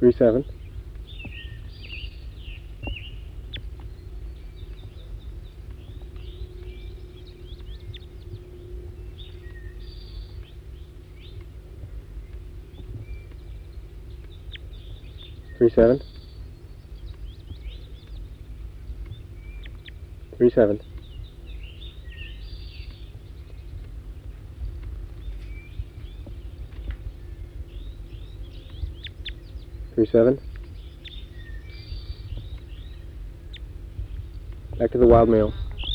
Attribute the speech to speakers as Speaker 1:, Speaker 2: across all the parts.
Speaker 1: 37. 37. 37. 37. Back to the wild male.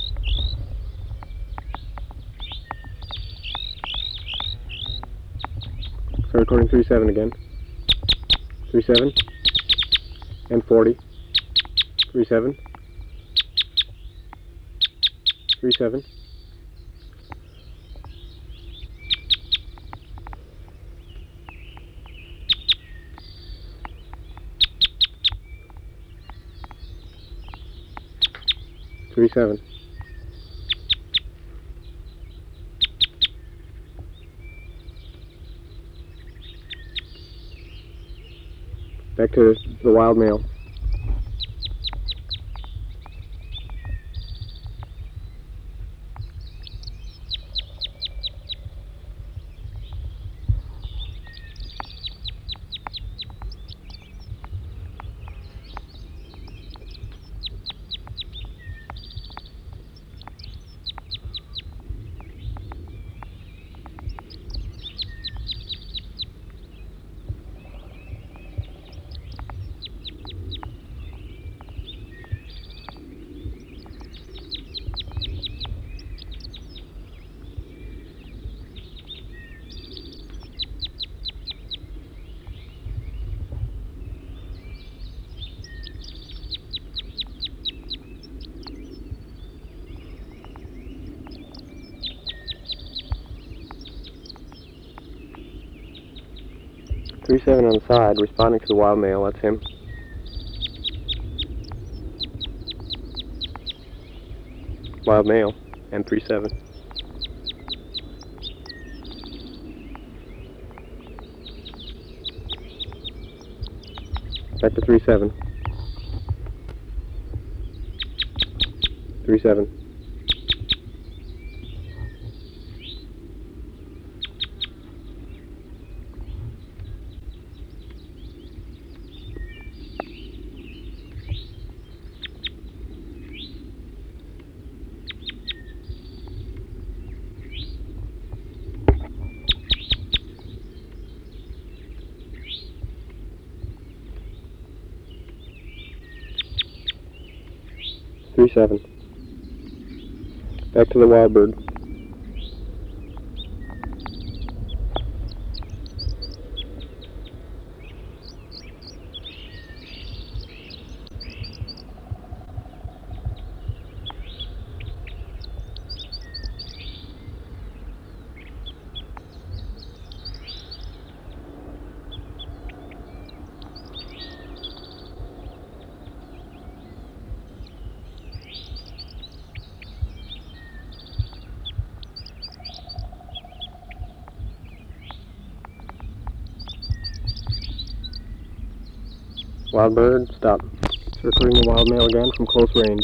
Speaker 1: So recording 37 again. 37 and 40. 37. 37. 37. Back to the wild male. .37 on the side, responding to the wild male. That's him. Wild male and 37. Back to 37. 37. 37. Back to the wild bird. Wild bird, stop. Recording the wild male again from close range.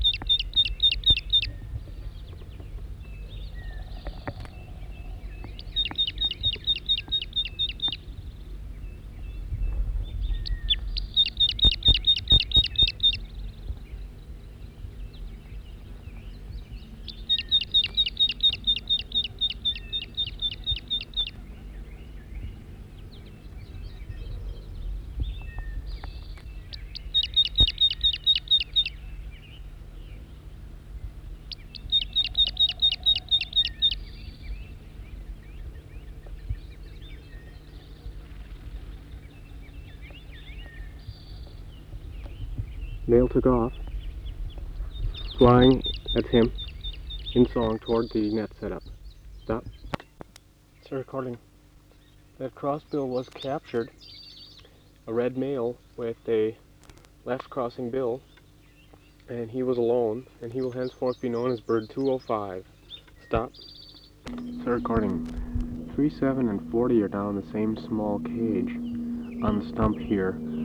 Speaker 1: Male took off, flying, that's him, in song toward the net setup. Stop. So recording. That crossbill was captured, a red male with a left crossing bill, and he was alone, and he will henceforth be known as bird 205. Stop. So recording. 37 and 40 are now in the same small cage on the stump here.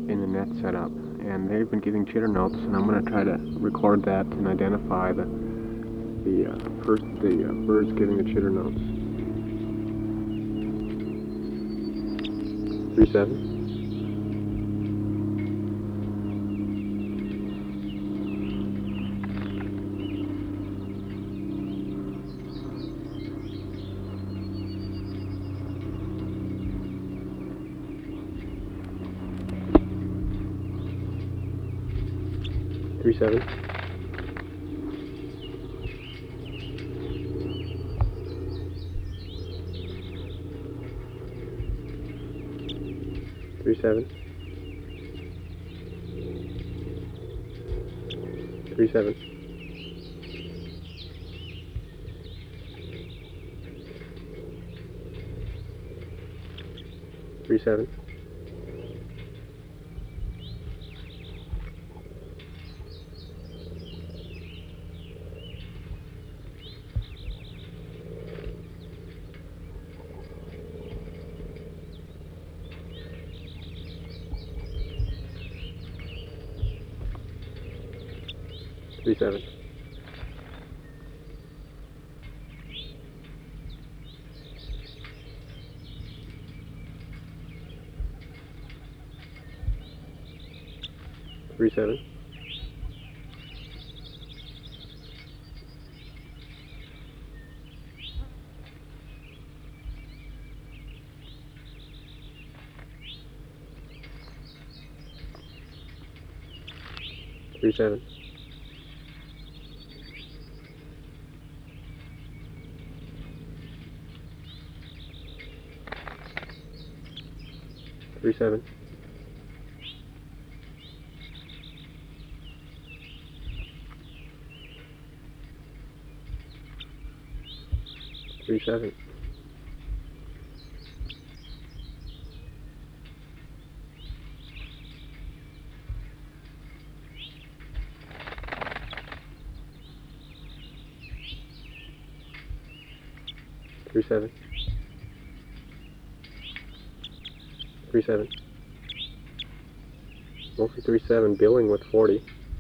Speaker 1: in the net setup, and they've been giving chitter notes, and I'm going to try to record that and identify the birds giving the chitter notes. 3-7. 3-7. 3-7. 3-7. 3-7. 3-7. 3-7. 3-7. 3-7. 3-7. 3-7. 3-7. Mostly 3-7, billing with 40.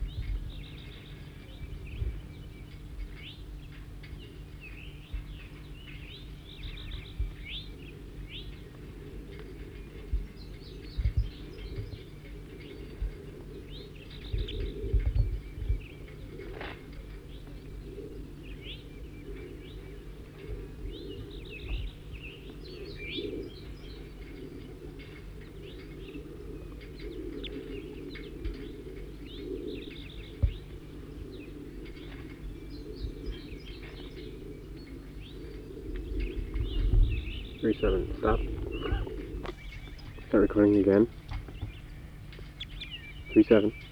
Speaker 1: 3-7. Stop. Start recording again. 3-7.